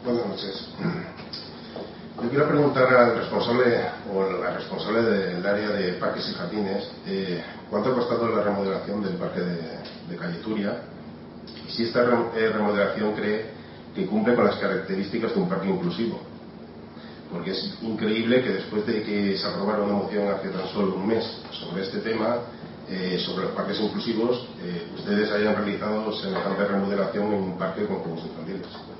Buenas noches. Yo quiero preguntar al responsable o la responsable del área de parques y jardines cuánto ha costado la remodelación del parque de Calle Turia y si esta remodelación cree que cumple con las características de un parque inclusivo. Porque es increíble que después de que se aprobara una moción hace tan solo un mes sobre este tema, sobre los parques inclusivos, ustedes hayan realizado semejante remodelación en un parque con juegos infantiles.